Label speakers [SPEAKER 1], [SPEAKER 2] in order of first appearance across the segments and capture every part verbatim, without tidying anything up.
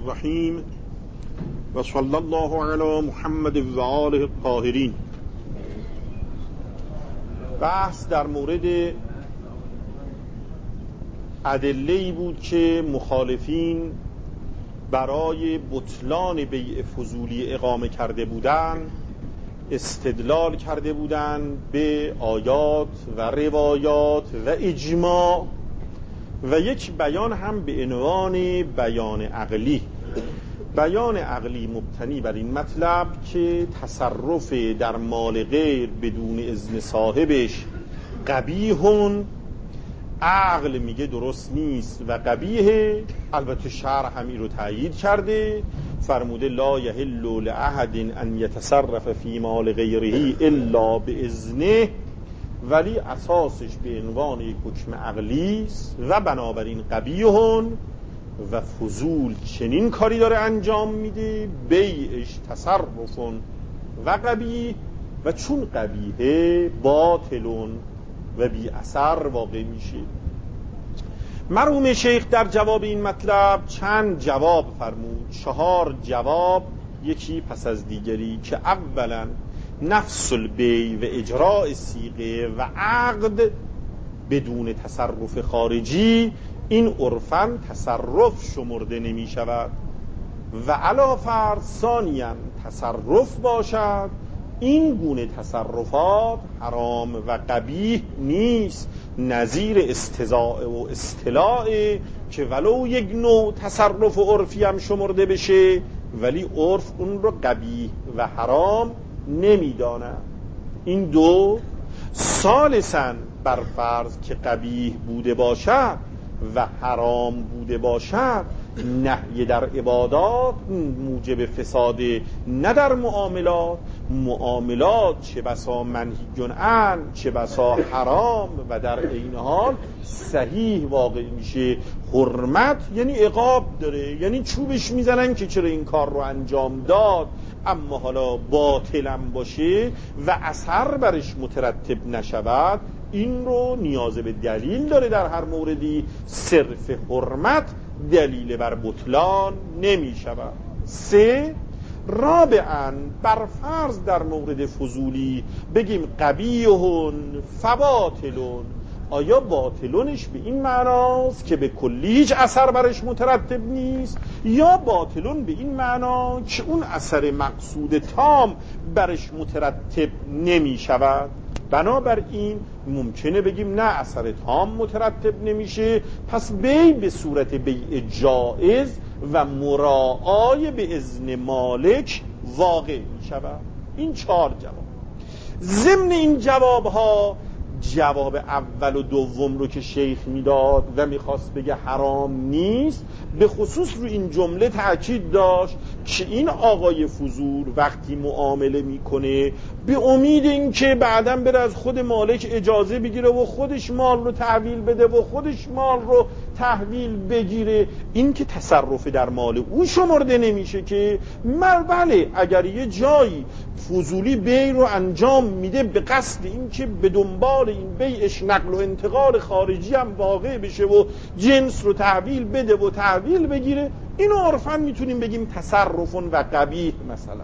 [SPEAKER 1] الرحیم و صلی الله علی محمد و آله الطاهرین. بحث در مورد ادله‌ای بود که مخالفین برای بطلان بیع فضولی اقامه کرده بودند، استدلال کرده بودند به آیات و روایات و اجماع و یک بیان هم به عنوان بیان عقلی. بیان عقلی مبتنی بر این مطلب که تصرف در مال غیر بدون اذن صاحبش قبیحون، عقل میگه درست نیست و قبیحه. البته شرع همین رو تأیید کرده، فرموده لا یحل لأحد ان یتصرف فی مال غیره الا باذنه، ولی اساسش به عنوان یک حکم عقلی است و بنابراین قبیحون و فضول چنین کاری داره انجام میده، بیعش تصرفون و قبیح، و چون قبیحه باطلون و بی اثر واقع میشه. مرحوم شیخ در جواب این مطلب چند جواب فرمود، چهار جواب، یکی پس از دیگری، که اولا نفس البیع و اجراء صیغه و عقد بدون تصرف خارجی، این عرفاً تصرف شمرده نمی شود و علی فرض ثانیاً تصرف باشد، این گونه تصرفات حرام و قبیح نیست، نظیر استضاء و استلاء که ولو یک نوع تصرف و عرفی هم شمرده بشه ولی عرف اون رو قبیح و حرام نمیداند. این دو. ثالثاً بر فرض که قبیح بوده باشد و حرام بوده باشد، نهی در عبادات موجب فساد نه در معاملات. معاملات چه بسا منهی عن، چه بسا حرام و در این حال صحیح واقع میشه. حرمت یعنی عقاب داره، یعنی چوبش میزنن که چرا این کار رو انجام داد، اما حالا باطلم باشه و اثر برش مترتب نشود، این رو نیاز به دلیل داره. در هر موردی صرف حرمت دلیل بر بطلان نمی شود. سه. رابعاً بر فرض در مورد فضولی بگیم قبیحون فباطلون، آیا باطلونش به این معناست که به کلی هیچ اثر برش مترتب نیست، یا باطلون به این معنا که اون اثر مقصود تام برش مترتب نمی شود؟ بنابراین ممکنه بگیم نه، اثر تام مترتب نمیشه، پس بیع به صورت بیع جائز و مراعای به اذن مالک واقع می شود. این چهار جواب. ضمن این جواب ها جواب اول و دوم رو که شیخ میداد و میخواست بگه حرام نیست، به خصوص رو این جمله تأکید داشت که این آقای فضول وقتی معامله میکنه به امید این که بعداً بره از خود مالک اجازه بگیره و خودش مال رو تحویل بده و خودش مال رو تحویل بگیره، این که تصرف در مال او شمرده نمیشه که مر بله اگر یه جایی فضولی بیع رو انجام میده به قصد این که به دنبال این بیعش نقل و انتقال خارجی هم واقع بشه و جنس رو تحویل بده و تحویل بگیره، اینو عرفاً میتونیم بگیم تصرفون و قبیح مثلا.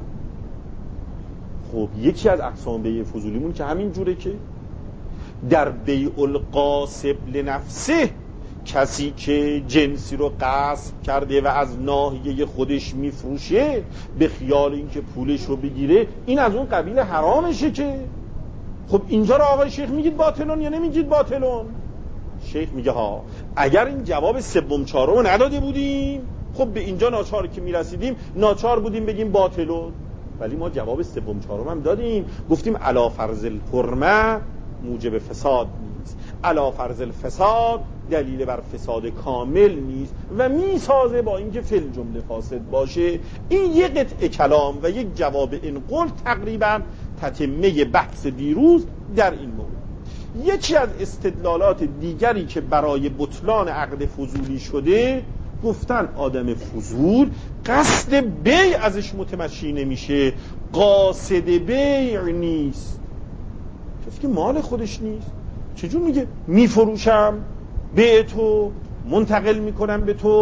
[SPEAKER 1] خب یکی از اقسام بیع فضولیمون که همین جوره که در بیع القاسب لنفسه، کسی که جنسی رو غصب کرده و از ناحیه خودش میفروشه به خیال اینکه پولش رو بگیره، این از اون قبیل حرامشه که. خب اینجا رو آقای شیخ میگید باطلون یا نمیگید باطلون؟ شیخ میگه ها، اگر این جواب سوم چهارم رو نداده بودیم خب به اینجا ناچار که میرسیدیم ناچار بودیم بگیم باطلون، ولی ما جواب سوم چهارم هم دادیم، گفتیم علی فرض الحرمه موجب فساد نیست، علی فرض الفساد دلیل بر فساد کامل نیست و میسازه با اینکه فی الجمله فاسد باشه. این یک قطعه کلام و یک جواب این قول تقریبا تتمه بحث دیروز در این مورد. یکی از استدلالات دیگری که برای بطلان عقد فضولی شده، گفتن آدم فضول قصد بیع ازش متمشی نمیشه، قاصد بیع نیست، کسی که مال خودش نیست چجور میگه میفروشم بیع تو، منتقل میکنم به تو،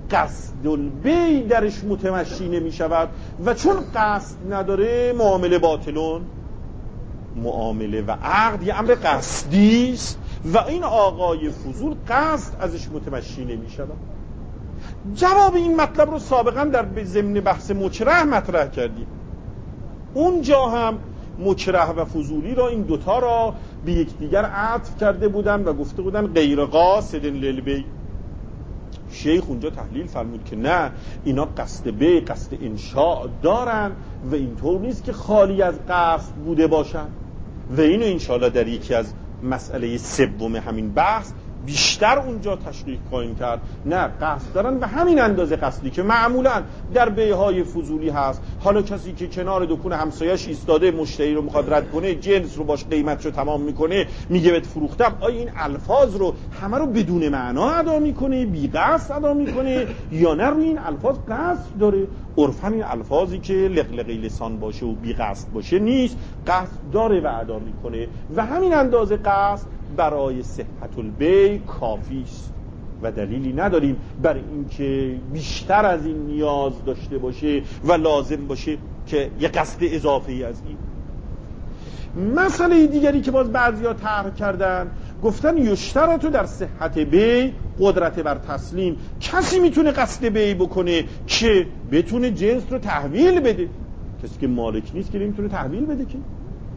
[SPEAKER 1] قصد البیع درش متمشی نمی شود و چون قصد نداره معامله باطلون. معامله و عقد یه امر قصدی است و این آقای فضول قصد ازش متمشی نمی شود. جواب این مطلب رو سابقا در ضمن بحث مکره مطرح کردیم. اونجا هم مکره و فضولی را، این دوتا را به یکدیگر عطف کرده بودن و گفته بودن غیر قاصد للبیع. شیخ اونجا تحلیل فرمود که نه، اینا قصد بیع، قصد انشاء دارن و اینطور نیست که خالی از قصد بوده باشن. و اینو انشاءالله در یکی از مسئله سوم همین بحث بیشتر اونجا تشریح خواهیم کرد. نه، قصد دارن و همین اندازه قصدی که معمولا در بیع‌های فضولی هست. حالا کسی که کنار دکون همسایه‌اش ایستاده مشتری رو میخواد رد کنه، جنس رو باش قیمتشو تمام میکنه، میگه بهت فروختم، آیا این الفاظ رو همه رو بدون معنا ادا میکنه، بی قصد ادا میکنه، یا نه روی این الفاظ قصد داره؟ عرفاً این الفاظی که لقلقی لسان باشه و بی قصد باشه نیست، قصد داره و ادا میکنه و همین اندازه قصد برای صحت البیع کافی است و دلیلی نداریم بر اینکه بیشتر از این نیاز داشته باشه و لازم باشه که یه قصد اضافی از این. مسئله دیگری که باز بعضیا طرح کردن، گفتن یشترط در صحت بیع قدرت بر تسلیم. کسی میتونه قصد بیع بکنه که بتونه جنس رو تحویل بده. کسی که مالک نیست که نمیتونه تحویل بده که.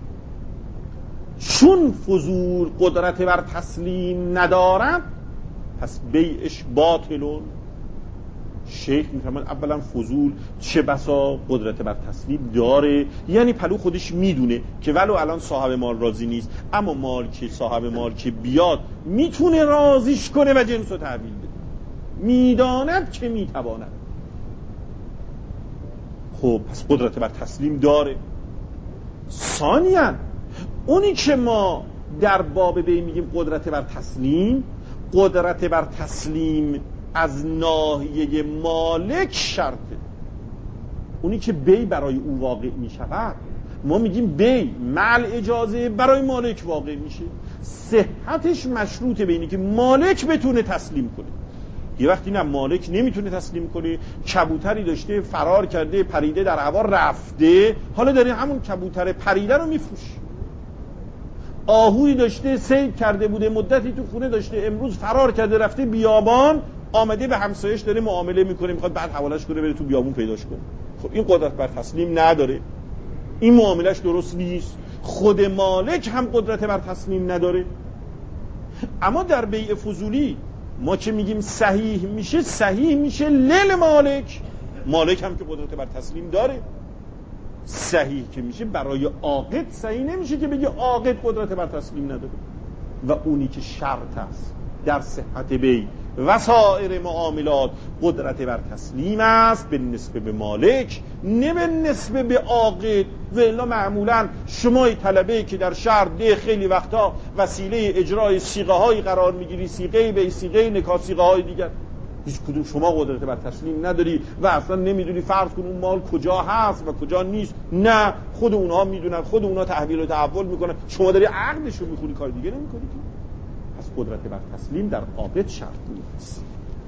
[SPEAKER 1] چون فضول قدرت بر تسلیم ندارد پس بیعش باطلون. شیخ میفرماد اولا فضول چه بسا قدرت بر تسلیم داره، یعنی پلو خودش میدونه که ولو الان صاحب مال راضی نیست، اما مال که صاحب مال که بیاد میتونه راضیش کنه و جنس رو تحویل بده، میداند که میتواند. خب پس قدرت بر تسلیم داره. ثانیاً اونی که ما در باب بیع میگیم قدرت بر تسلیم، قدرت بر تسلیم از ناحیه مالک شرطه. اونی که بیع برای او واقع میشود، ما میگیم بیع مع اجازه برای مالک واقع میشه. صحتش مشروطه به اینی که مالک بتونه تسلیم کنه. یه وقتی نه مالک نمیتونه تسلیم کنه، کبوتری داشته فرار کرده پریده در هوا رفته، حالا داره همون کبوتر پریده رو میفروشه. آهوی داشته صید کرده بوده مدتی تو خونه داشته، امروز فرار کرده رفته بیابان، آمده به همسایش داره معامله میکنه، میخواد بعد حوالش کنه بره تو بیابون پیداش کنه. خب این قدرت بر تسلیم نداره، این معاملش درست نیست. خود مالک هم قدرت بر تسلیم نداره. اما در بیع فضولی ما که میگیم صحیح میشه، صحیح میشه لیل مالک، مالک هم که قدرت بر تسلیم داره. صحیح که میشه برای عاقد صحیح نمیشه که بگه عاقد قدرت بر تسلیم نداره. و اونی که شرط است در صحت بیع و سایر معاملات قدرت بر تسلیم است به نسبت به مالک، نه به نسبت به عاقد. و الا معمولا شمای طلبه که در شهر ده خیلی وقتا وسیله اجرای صیغه هایی قرار میگیری، صیغه بیع، صیغه نکاح، صیغه های دیگر، هیچ کدوم شما قدرت بر تسلیم نداری و اصلا نمیدونی فرض کن اون مال کجا هست و کجا نیست. نه، خود اونها میدونن، خود اونها تحویل و تحول میکنن، شما داری عقدشو میخونی، کار دیگه نمیکنی. پس قدرت بر تسلیم در عاقد شرط نیست.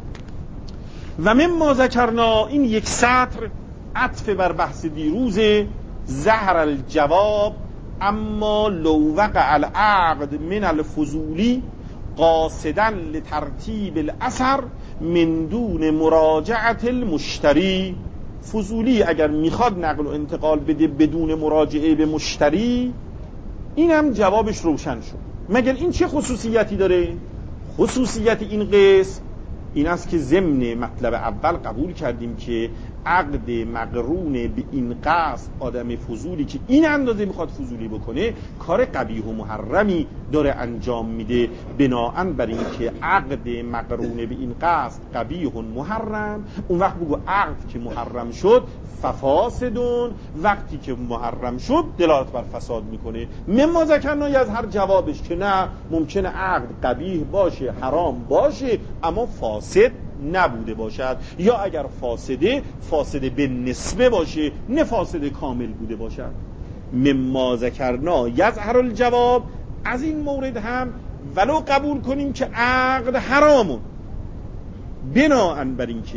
[SPEAKER 1] و مما ذکرنا، این یک سطر عطف بر بحث دیروز، ظهر الجواب اما لو وقع العقد من الفضولی قاصدا لترتیب الاثر من دون مراجعت المشتری. فضولی اگر میخواد نقل و انتقال بده بدون مراجعه به مشتری، اینم جوابش روشن شد. مگر این چه خصوصیتی داره؟ خصوصیت این قسم این است که ضمن مطلب اول قبول کردیم که عقد مقرون به این قصد، آدم فضولی که این اندازه میخواد فضولی بکنه، کار قبیح و محرمی داره انجام میده. بناهن بر این که عقد مقرون به این قصد قبیح و محرم، اون وقت بگو عقد که محرم شد ففاسدون، وقتی که محرم شد دلالت بر فساد میکنه. مما ذکرنا از هر جوابش که نه، ممکنه عقد قبیح باشه، حرام باشه، اما فاسد نبوده باشد، یا اگر فاسده فاسده به نسبه باشه، نه فاسده کامل بوده باشد. مما ذکرنا یظهر الجواب، از این مورد هم ولو قبول کنیم که عقد حرامون، بناهن بر این که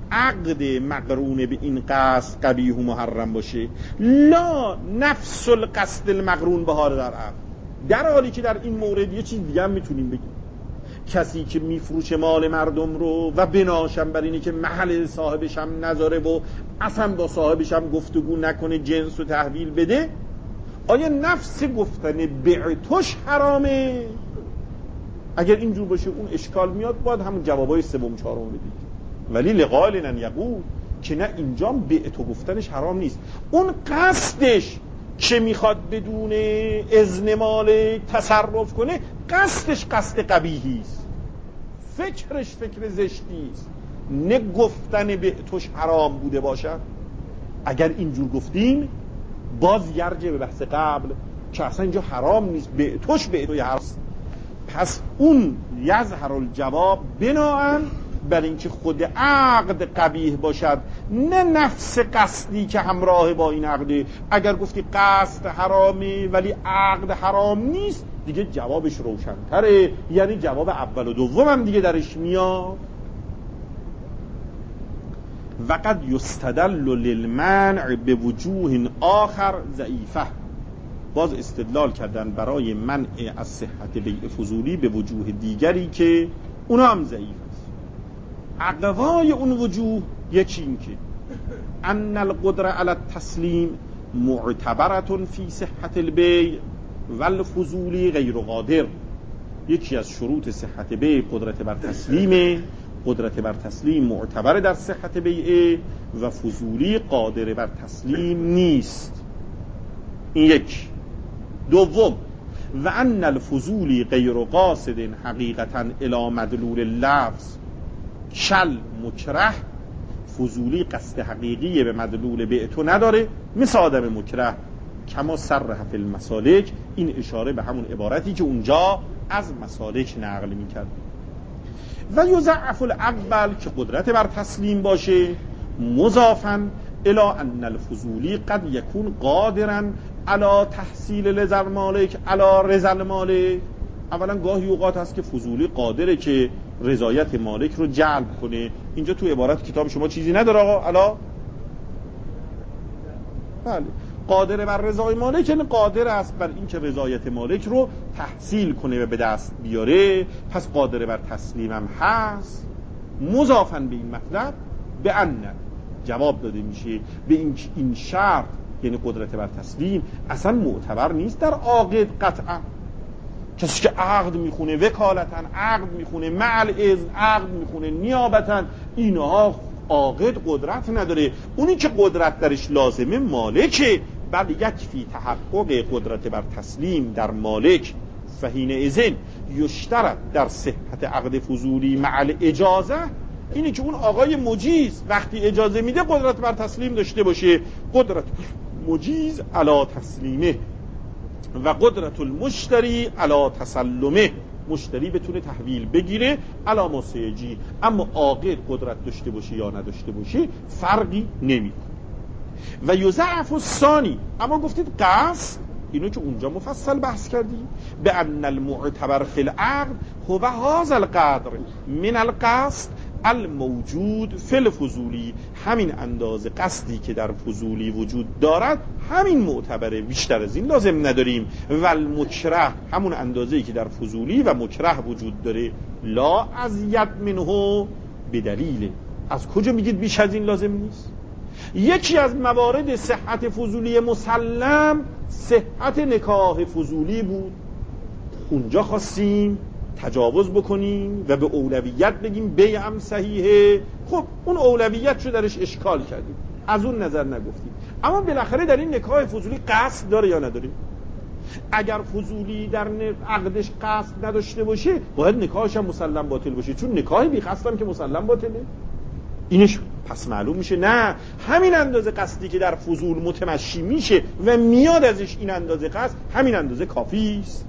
[SPEAKER 1] عقد مقرون به این قصد قبیح و محرم باشه، لا نفس القصد المقرون به حال در عقد. در حالی که در این مورد یه چیز دیگه هم میتونیم بگیم، کسی که میفروشه مال مردم رو و بناشم بر اینه که محل صاحبش هم نذاره و اصلا با صاحبش هم گفتگو نکنه، جنس و تحویل بده، آیا نفس گفتن بعتش حرامه؟ اگر اینجور باشه اون اشکال میاد، باید همون جوابای سوم چهارم بدید. ولی لقائل ان یقول که نه، اینجا بعتو گفتنش حرام نیست، اون قصدش که میخواد بدون اذن مالک تصرف کنه، قصدش قصد قبیحی است، فکرش فکر زشتی است، نه گفتن بعتش حرام بوده باشد. اگر اینجور گفتیم باز یرجع به بحث قبل که اصلا اینجا حرام نیست، بعتش بعتوی حرام. پس اون یظهر الجواب بناءً بر اینکه خود عقد قبیح باشد، نه نفس قصدی که همراه با این عقده. اگر گفتی قصد حرامه ولی عقد حرام نیست، دیگه جوابش روشن‌تره، یعنی جواب اول و دوم هم دیگه درش میاد. وقد یستدل للمنع به وجوه آخر ضعیفه، باز استدلال کردن برای منع از صحت بیع فضولی به وجوه دیگری که اونا هم ضعیف است. اقوای اون وجوه یکی این که ان القدره علی التسلیم معتبرة فی صحت البیع والفضولی غیر قادر. یکی از شروط صحت بیع قدرت بر تسلیمه، قدرت بر تسلیم معتبر در صحت بیع و فضولی قادر بر تسلیم نیست. این یک. دوم، و ان الفضولی غیر قاصد حقیقتا الی مدلول اللفظ کل مکره، فضولی قصد حقیقی به مدلول بعتو نداره مثل آدم مکره، کما صرح فی المسالک، این اشاره به همون عبارتی که اونجا از مسالک نقل میکرد. و یضعف الاول که قدرت بر تسلیم باشه، مضافا الی ان الفضولی قد یکون قادرا علی تحصیل لذر مالک علی رضا المالک. اولا گاهی اوقات هست که فضولی قادره که رضایت مالک رو جلب کنه. اینجا تو عبارت کتاب شما چیزی نداره آقا الا؟ بله، قادر بر رضای مالک یعنی قادر است بر این که رضایت مالک رو تحصیل کنه و به دست بیاره، پس قادر بر تسلیمم هست. مضافاً به این مطلب به ان جواب داده میشه به این این شرط، یعنی قدرت بر تسلیم اصلا معتبر نیست در عاقد قطعا. کسی که عقد میخونه وکالتاً، عقد میخونه مع الاذن، عقد میخونه نیابتاً، اینها عاقد قدرت نداره. اونی که قدرت درش لازمه مالکه. بل یکفی تحقق قدرت بر تسلیم در مالک، فحین اذن یشترط در صحت عقد فضولی مع الاجازه، اینی که اون آقای مجیز وقتی اجازه میده قدرت بر تسلیم داشته باشه، قدرت مجیز علی تسلیمه و قدرت المشتری علی تسلمه، مشتری بتونه تحویل بگیره علی مسیجی، اما عاقد قدرت داشته باشه یا نداشته باشه فرقی نمیکنه. و یضعف الثانی، اما گفتید قصد، اینو که اونجا مفصل بحث کردیم، به ان المعتبر فی العقد هو هذا القدر من القصد الموجود فی الفضولی، همین اندازه قصدی که در فضولی وجود دارد همین معتبره، بیشتر از این لازم نداریم. و المکره، همون اندازه‌ای که در فضولی و مکره وجود داره، لا ازید منه بدلیل. از کجا میگید بیش از این لازم نیست؟ یکی از موارد صحت فضولی مسلم صحت نکاح فضولی بود، اونجا خواستیم تجاوز بکنیم و به اولویت بگیم بیعم صحیحه. خب اون اولویت رو درش اشکال کردیم، از اون نظر نگفتیم. اما بالاخره در این نکاح فضولی قصد داره یا نداره؟ اگر فضولی در عقدش قصد نداشته باشه باید نکاحش هم مسلم باطل باشه، چون نکاح بی قصد هم که مسلم باطله. اینش پس معلوم میشه نه، همین اندازه قصدی که در فضول متمشی میشه و میاد ازش این اندازه قصد، همین اندازه کافی است.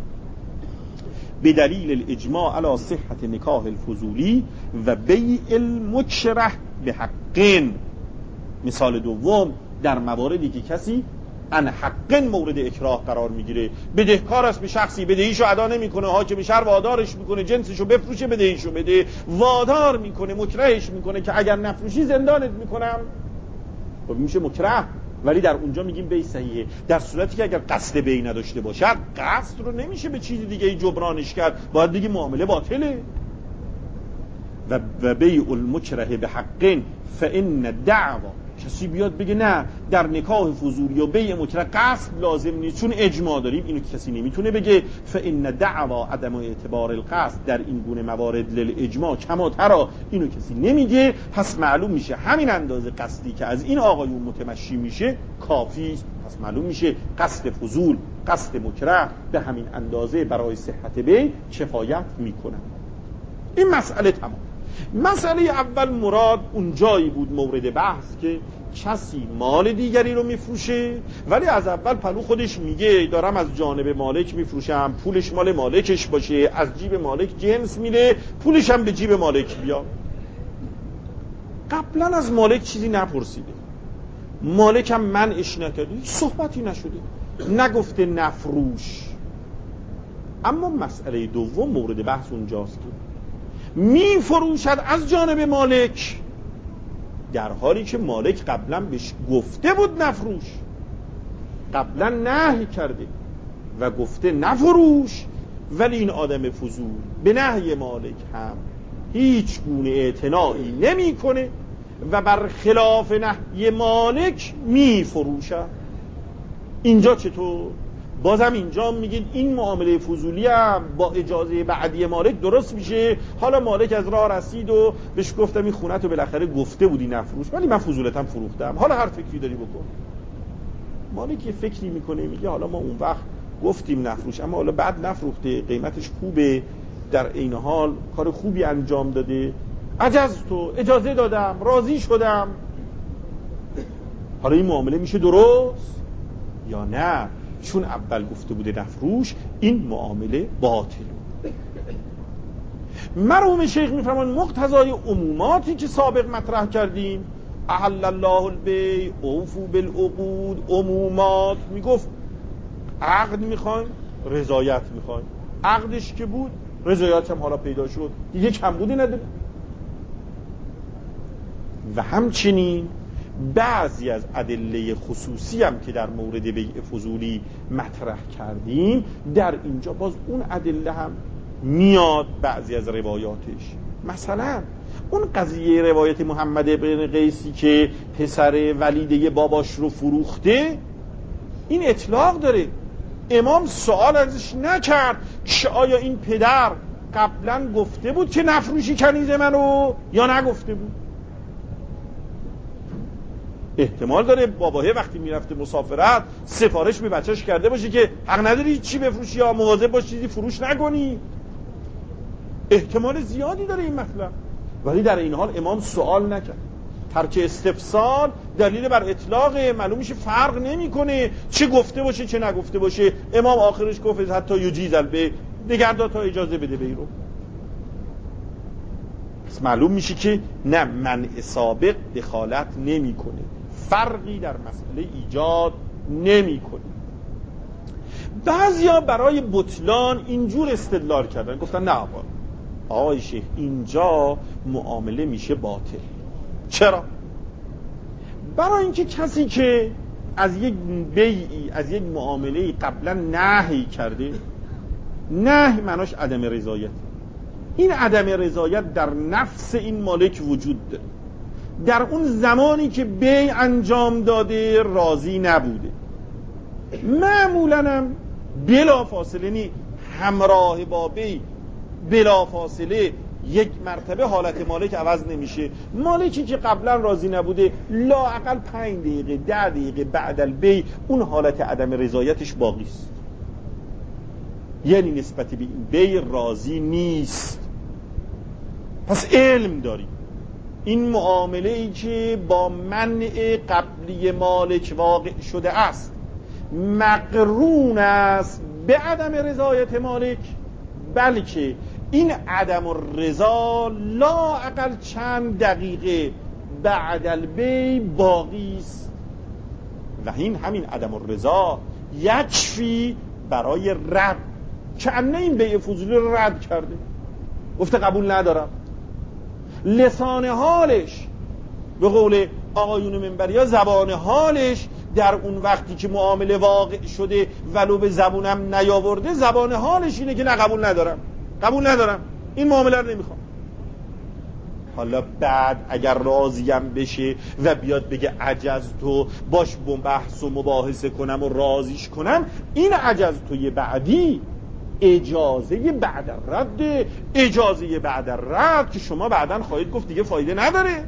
[SPEAKER 1] به دلیل الاجماع علی صحت نکاح الفضولی و بیع المکره به حقین. مثال دوم، در مواردی که کسی ان حقن مورد اکراه قرار میگیره. بدهکار است به شخصی، بدهیشو ادا نمیکنه، حاکم شهر وادارش میکنه جنسشو بفروشه بدهیشو بده، وادار میکنه، مکرهش میکنه که اگر نفروشی زندانت میکنم. خب میشه مکره، ولی در اونجا میگیم بی صحیحه. در صورتی که اگر قصد بی نداشته باشد، قصد رو نمیشه به چیز دیگه ای جبرانش کرد، باید بگی معامله باطله. و و بیع المکره به حقن فان دعوا، کسی بیاد بگه نه در نکاح فضولی و بیع مکره قصد لازم نیست چون اجماع داریم، اینو کسی نمیتونه بگه. فان دعوا عدم اعتبار القصد در این گونه موارد للاجماع کما ترى، اینو کسی نمیگه. پس معلوم میشه همین اندازه قصدی که از این آقایون متمشی میشه کافی است. پس معلوم میشه قصد فضول، قصد مکره به همین اندازه برای صحت بیع کفایت میکنه. این مسئله تمام. مسئله اول مراد اون جایی بود مورد بحث که کسی مال دیگری رو میفروشه، ولی از اول پلو خودش میگه دارم از جانب مالک میفروشم، پولش مال مالکش باشه، از جیب مالک جنس میده، پولش هم به جیب مالک بیا. قبلا از مالک چیزی نپرسیده، مالک هم منعش نکرده، صحبتی نشده، نگفته نفروش. اما مسئله دوم مورد بحث اونجاست که می فروشد از جانب مالک، در حالی که مالک قبلا بهش گفته بود نفروش، قبلا نهی کرده و گفته نفروش، ولی این آدم فضول به نهی مالک هم هیچ گونه اعتنایی نمی کنه و برخلاف نهی مالک می فروشد. اینجا چطور؟ بازم اینجا میگید این معامله فضولی هم با اجازه بعدی مالک درست میشه. حالا مالک از راه رسید و بهش گفتم این خونه تو بالاخره گفته بودی نفروش، ولی من فضولتم فروختم، حالا هر فکری داری بکن. مالک یه فکری میکنه، میگه حالا ما اون وقت گفتیم نفروش، اما حالا بعد نفروخته، قیمتش خوبه، در این حال کار خوبی انجام داده، عجز تو اجازه دادم، راضی شدم. حالا این معامله میشه درست یا نه؟ چون اول گفته بوده نفروش، این معامله باطل. مرحوم شیخ میفرمان مقتضای عموماتی که سابق مطرح کردیم، احل الله البیع اوفوا بالعقود، عمومات میگفت عقد میخوایم، رضایت میخوایم، عقدش که بود رضایت هم حالا پیدا شد، دیگه کمبودی نداره. و همچنین بعضی از ادله خصوصی هم که در مورد بیع فضولی مطرح کردیم، در اینجا باز اون ادله هم میاد، بعضی از روایاتش. مثلا اون قضیه روایت محمد بن قیسی که پسر ولیده باباش رو فروخته، این اطلاق داره. امام سوال ازش نکرد که آیا این پدر قبلا گفته بود که نفروشی کنیز منو یا نگفته بود. احتمال داره باباه وقتی میرفته مسافرت سفارش به بچهش کرده باشه که حق نداری چی بفروشی یا مواظب باش چیزی فروش نکنی. احتمال زیادی داره این مطلب، ولی در این حال امام سوال نکرد. ترک استفسار دلیل بر اطلاق، معلوم میشه فرق نمیکنه چه گفته باشه چه نگفته باشه. امام آخرش گفت حتی یجیز البیع، نگهدار تا اجازه بده بیع رو. پس معلوم میشه که نه، منع سابق دخالت نمیکنه، فرقی در مسئله ایجاد نمیکنه. بعضیا برای بطلان اینجور استدلال کردن، گفتن نه آقا آقای شیخ اینجا معامله میشه باطل. چرا؟ برای اینکه کسی که از یک بیعی، از یک معامله قبلا نهی کرده، نهی معناش عدم رضایت، این عدم رضایت در نفس این مالک وجود داره، در اون زمانی که بیع انجام داده راضی نبوده، معمولاً هم بلا فاصله نی همراه با بیع بلا فاصله یک مرتبه حالت مالک عوض نمیشه. مالکی که قبلا راضی نبوده لااقل پنج دقیقه ده دقیقه بعد البیع اون حالت عدم رضایتش باقی است، یعنی نسبت به این بیع راضی نیست. پس علم داری این معامله ای که با منع قبلی مالک واقع شده است مقرون است به عدم رضایت مالک، بلکه این عدم الرضا لااقل چند دقیقه بعد البیع باقی است. و این همین عدم الرضا یکفی برای رد، چنه این بیع فضولی رو رد کرده، گفته قبول ندارم. لسان حالش به قول آقایون منبری ها، زبان حالش در اون وقتی که معامله واقع شده ولو به زبونم نیاورده، زبان حالش اینه که نه قبول ندارم، قبول ندارم، این معامله رو نمیخوام. حالا بعد اگر راضیم بشه و بیاد بگه عجزتو، باش بحث و مباحثه کنم و راضیش کنم، این عجزتوی بعدی اجازه بعد رد، اجازه بعد رد که شما بعداً خواهید گفت دیگه فایده نداره.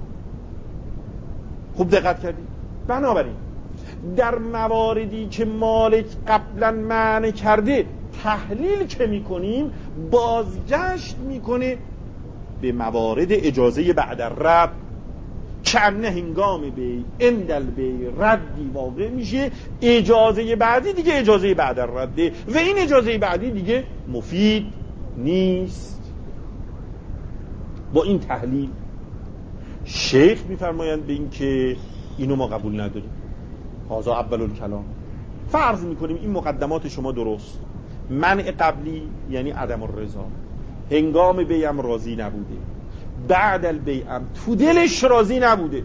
[SPEAKER 1] خوب دقت کردید؟ بنابراین در مواردی که مالک قبلا منع کرده تحلیل که میکنیم، بازگشت میکنه به موارد اجازه بعد رد، چنه هنگام بی اندل بی ردی واقع میشه، اجازه بعدی دیگه اجازه بعد رده و این اجازه بعدی دیگه مفید نیست. با این تحلیل شیخ میفرمایند به این که اینو ما قبول نداریم. هذا اول الکلام. فرض میکنیم این مقدمات شما درست، منع قبلی یعنی عدم الرضا، هنگام بیعم راضی نبوده، بعد البیعم تو دلش راضی نبوده،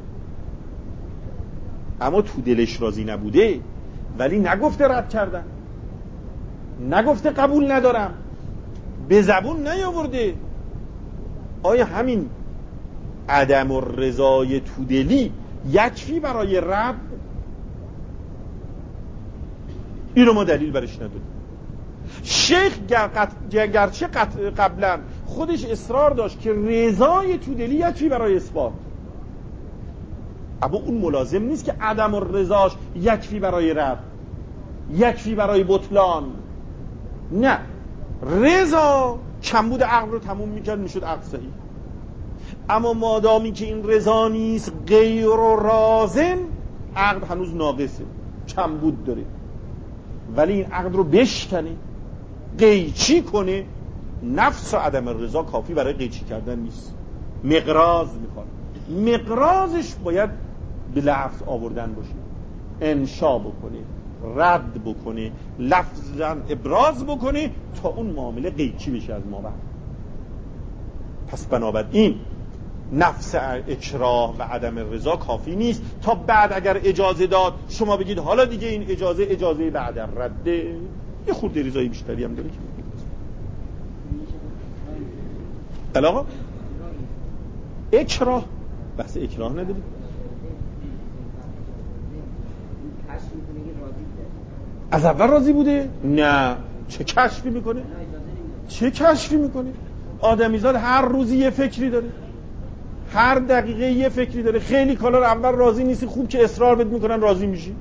[SPEAKER 1] اما تو دلش راضی نبوده ولی نگفته رد کردن، نگفته قبول ندارم، به زبون نیاورده. آیا همین عدم الرضای تو دلی یکفی برای رد؟ اینو ما دلیل برش نداریم. شیخ گرچه قبلا خودش اصرار داشت که رضای تو دلی یکفی برای اثبات، اما اون ملازم نیست که عدم الرضاش یکفی برای رد، یکفی برای بطلان. نه، رضا کمبود عقل رو تموم میکرد، میشد عقل صحیح. اما مادامی که این رضا نیست، غیر و رازن، عقل هنوز ناقصه، کمبود داره. ولی این عقل رو بشکنه، قیچی کنه، نفس و عدم الرضا کافی برای قیچی کردن نیست، مقراض میخواد. مقراضش باید به لفظ آوردن باشه، انشا بکنه، رد بکنه، لفظاً ابراز بکنه تا اون معامله قیچی بشه از ما بعد. پس بنابراین نفس اکراه و عدم رضا کافی نیست تا بعد اگر اجازه داد شما بگید حالا دیگه این اجازه اجازه بعد رده. یه خورده رضایی بیشتری هم داره که علاقه اکراه، بحث اکراه نداریم. از اول راضی بوده؟ نه. چه کشفی میکنه؟ چه کشفی میکنه؟ آدمیزاد هر روزی یه فکری داره، هر دقیقه یه فکری داره. خیلی کالا رو اول راضی نیستی، خوب که اصرار بهت میکنن راضی میشی.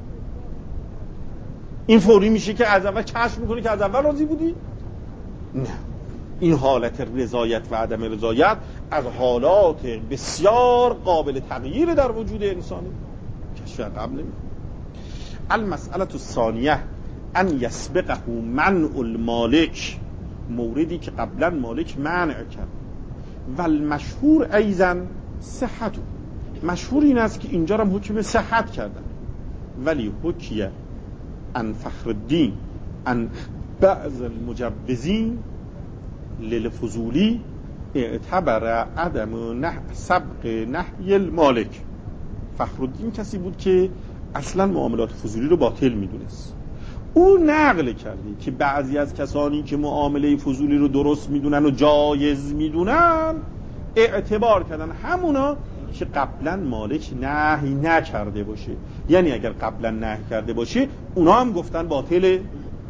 [SPEAKER 1] این فوری میشه که از اول کشف میکنه که از اول راضی بودی؟ نه. این حالت رضایت و عدم رضایت از حالات بسیار قابل تغییر در وجود انسانه، کشف قبل نمیکنه. المسئله الثانیه ان یسبقه منع المالک، موردی که قبلا مالک منع کرد. و المشهور ایضا صحت، مشهور این است که اینجا هم حکم صحت کردن. ولی حکیه ان فخر الدین ان بعض المجوزین للفضولی اعتبر عدم نه سبق نهی المالک. فخر الدین کسی بود که اصلا معاملات فضولی رو باطل میدونست. او نقل کرده که بعضی از کسانی که معامله فضولی رو درست میدونن و جایز میدونن اعتبار کردن همونا که قبلا مالک نهی نکرده باشه. یعنی اگر قبلا نهی کرده باشه اونا هم گفتن باطله.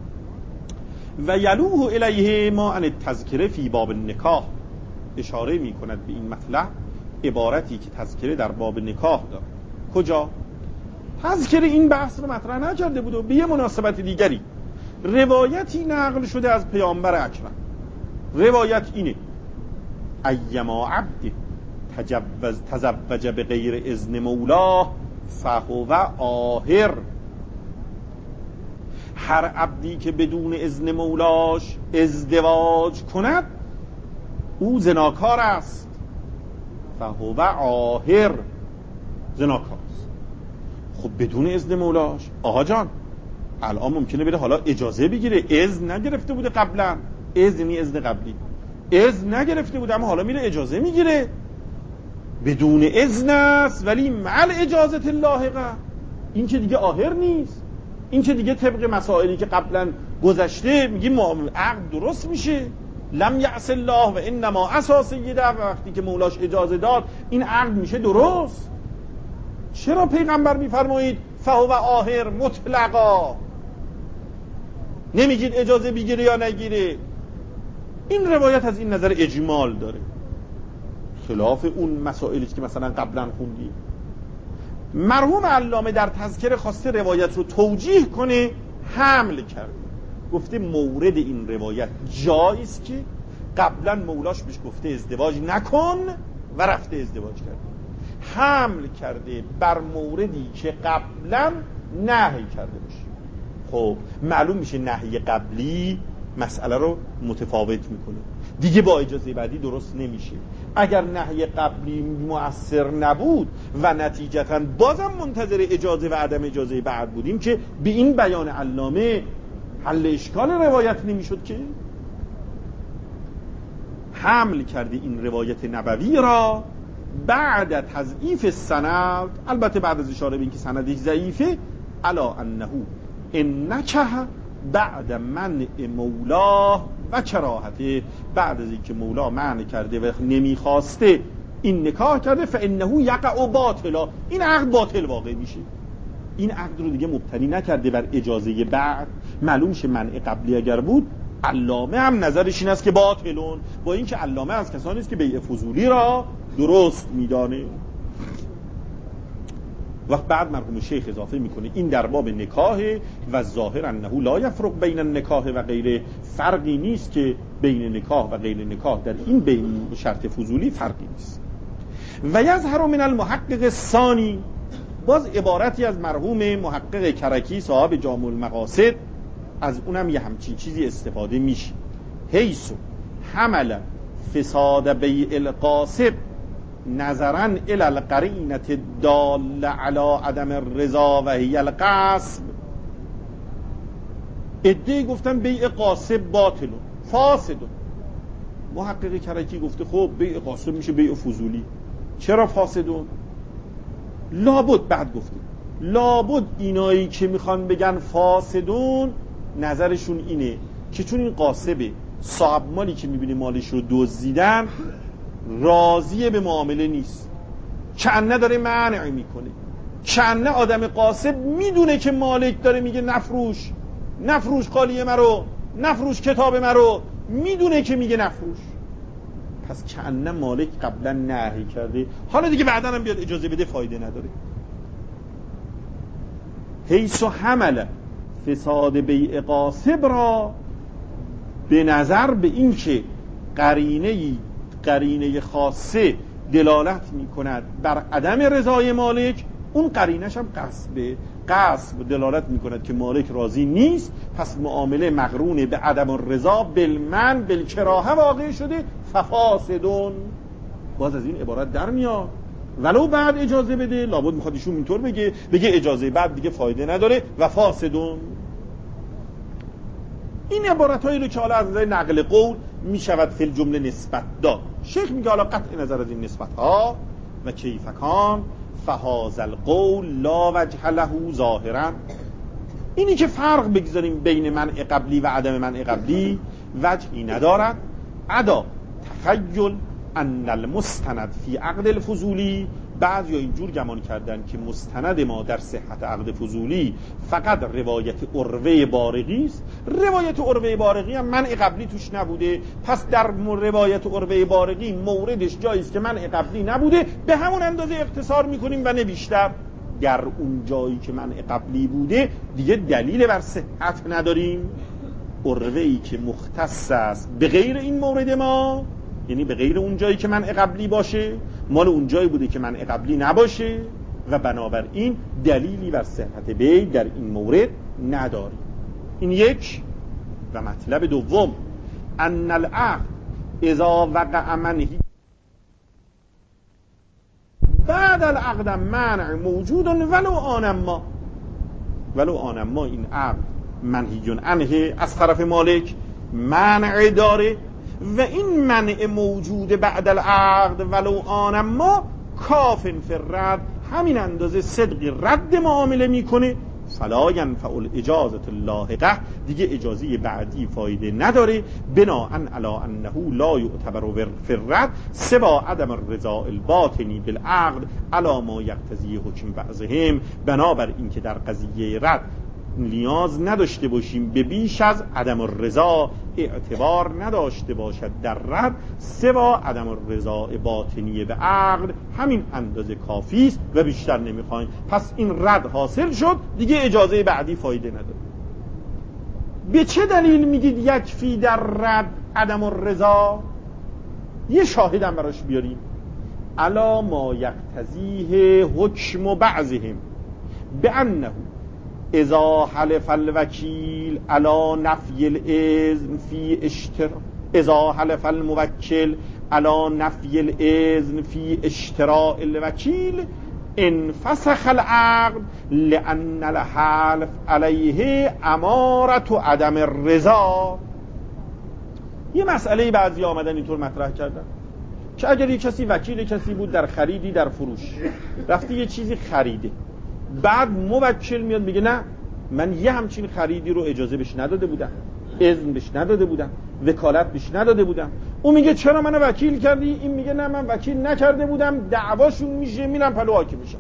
[SPEAKER 1] و یلوه الیه ما ان التذکره فی باب النکاح، اشاره میکند به این مطلب عبارتی که تذکره در باب نکاح داره. کجا؟ تذکره این بحث رو مطرح نکرده بود و به یه مناسبت دیگری روایتی نقل شده از پیامبر اکرم. روایت اینه: ایما عبد تجوز تزوج به غیر اذن مولاه فهو آهر. هر عبدی که بدون اذن مولاش ازدواج کند او زناکار است. فهو آهر، زناکار است. خب بدون اذن مولاش. آقا جان الان ممکنه بره حالا اجازه بگیره، اذن نگرفته بوده قبلا، اذنی اذن قبلی اذن نگرفته بوده اما حالا میره اجازه میگیره، بدون اذن است ولی مع اجازت اللاحقه. این که دیگه آهر نیست، این که دیگه طبق مسائلی که قبلا گذشته میگیم عقد درست میشه. لم یعص الله و انما عصا سیده، وقتی که مولاش اجازه داد این عقد میشه درست. چرا پیغمبر میفرمایید فهو آهر مطلقا، نمیگید اجازه بگیره یا نگیره؟ این روایت از این نظر اجمال داره، خلاف اون مسائلی که مثلا قبلا خوندیم. مرحوم علامه در تذکره خواسته روایت رو توجیه کنه، حمل کرده، گفته مورد این روایت جایی است که قبلا مولاش بهش گفته ازدواج نکن و رفته ازدواج کرده، حمل کرده بر موردی که قبلا نهی کرده باشه. خب معلوم میشه نهی قبلی مسئله رو متفاوت میکنه دیگه، با اجازه بعدی درست نمیشه. اگر نهی قبلی مؤثر نبود و نتیجتاً بازم منتظر اجازه و عدم اجازه بعد بودیم که به این بیان علامه حل اشکال روایت نمیشد که. حمل کرده این روایت نبوی را بعد تضعیف سند، البته بعد از اشاره به این که سندش ضعیفه، علا انه ان نکه بعد منع مولا و کراهته، بعد از اینکه مولا منع کرده و نمیخواسته این نکاح کرده، فانه یقع باطلا، این عقد باطل واقع میشه. این عقد رو دیگه مبتنی نکرده بر اجازه بعد. معلوم شه منع قبلی اگر بود علامه هم نظرش این است که باطلون، با اینکه علامه از کسانی است که بیع فضولی را درست میدانه. وقت بعد مرحوم شیخ اضافه میکنه این در باب نکاح و ظاهر انه لا یفرق بین النکاح و غیره، فرقی نیست که بین نکاح و غیر نکاح در این بین شرط فضولی فرقی نیست. و یظهر من المحقق الثانی، باز عبارتی از مرحوم محقق کرکی صاحب جامع المقاصد، از اونم یه همچین چیزی استفاده میشه. حیث حمل فساد بیع القاسب نظرا الی القرینه الداله علی عدم الرضا و هی القصب. ادعی گفتن بیع قاسب باطل فاسد، محقق کرکی گفته خب بیع قاسب میشه بیع فضولی، چرا فاسدون؟ لابد بعد گفته لابد اینایی که میخوان بگن فاسدون نظرشون اینه که چون این قاسبه صاحب مالی که میبینه مالش رو دزدیدن راضیه به معامله نیست، چنه داره منع میکنه، چنه آدم قاسب میدونه که مالک داره میگه نفروش نفروش قالیه مرو، نفروش کتاب مرو، میدونه که میگه نفروش، پس چنه مالک قبلا نهی کرده، حالا دیگه بعدا هم بیاد اجازه بده فایده نداره. حیث حمل فساد بیع قاسب را به نظر به این که قرینه قرینه خاصه دلالت می کند بر عدم رضای مالک، اون قرینش هم قصبه، قصب دلالت می کند که مالک راضی نیست، پس معامله مقرون به عدم الرضا بالمن بالکراهه واقع شده، ففاسدون. باز از این عبارت در میاد ولو بعد اجازه بده، لابد میخواد ایشون اینطور بگه بگه اجازه بعد دیگه فایده نداره و فاسدون. این عبارت هایی رو که حالا از نظر نقل قول می شود فی الجمله نسبت داد. شیخ میگه حالا قطع نظر از این نسبت ها و کیفکان فهذا القول لا وجه له ظاهرا، اینی که فرق بگذاریم بین منع قبلی و عدم منع قبلی وجهی ندارد. عدا تخیل ان المستند فی عقد الفضولی، بعضی ها اینجور گمان کردن که مستند ما در صحت عقد فضولی فقط روایت عروه بارقی است. روایت عروه بارقی هم منع قبلی توش نبوده، پس در روایت عروه بارقی موردش جایی است که منع قبلی نبوده، به همون اندازه اختصار میکنیم و نه بیشتر. در اون جایی که منع قبلی بوده دیگه دلیل بر صحت نداریم. عروه‌ای که مختص است به غیر این مورد ما، یعنی به غیر اون جایی که منع قبلی باشه، مال اون جایی بوده که منع قبلی نباشه و بنابراین دلیلی بر صحت بیع در این مورد نداریم. این یک. و مطلب دوم ان العقد اذا وقع منه بعد العقد منع موجود ولو آنما ولو آنما این عقد منهی عنه از طرف مالک منع داره و این منع موجود بعد العقد ولو آنما کافن فی الرد، همین اندازه صدق رد معامله میکنه. فلا ینفع الاجازه اللاحقه، دیگه اجازه بعدی فایده نداره. بناءً علی انه لا یعتبر فی الرد سوا عدم الرضا الباطنی بالعقد علی ما یقتضی حکم بعضهم، بنابر این که در قضیه رد نیاز نداشته باشیم به بیش از عدم الرضا، اعتبار نداشته باشد در رد سوا عدم الرضا باطنی به عقد، همین اندازه کافی است و بیشتر نمیخوایم. پس این رد حاصل شد، دیگه اجازه بعدی فایده نداره. به چه دلیل میگید یکفی در رد عدم الرضا؟ یه شاهدم براش بیاریم. الا ما یقتضیه حکم بعضهم بانه اذا حلف الوکیل علی نفی الاذن فی اشتراء اذا حلف الموکل علی نفی الاذن فی اشتراء الوکیل انفسخ العقد لان الحلف علیه امارة عدم الرضا. یه مسئله بعضی آمدن اینطور مطرح کردن که اگر یک کسی وکیل کسی بود در خریدی در فروش، رفتی یه چیزی خریده، بعد موکل میاد میگه نه من یه همچین خریدی رو اجازه بهش نداده بودم، اذن بهش نداده بودم، وکالت بهش نداده بودم. اون میگه چرا منو وکیل کردی؟ این میگه نه من وکیل نکرده بودم، دعواشون میشه، میرم پلو حاکم میشم.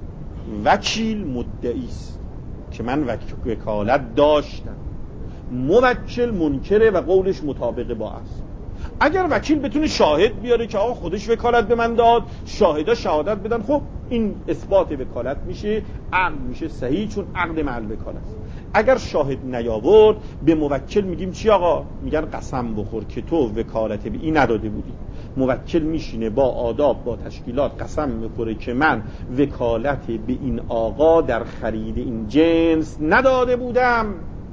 [SPEAKER 1] وکیل مدعی است که من وکالت داشتم، موکل منکره و قولش مطابق با است. اگر وکیل بتونه شاهد بیاره که آقا خودش وکالت به من داد، شاهدا شهادت بدن، خب این اثبات وکالت میشه، عقد میشه صحیح، چون عقد محل وکالت است. اگر شاهد نیاورد به موکل میگیم چی آقا؟ میگن قسم بخور که تو وکالت به این نداده بودی. موکل میشینه با آداب با تشکیلات قسم میخوره که من وکالت به این آقا در خرید این جنس نداده بودم.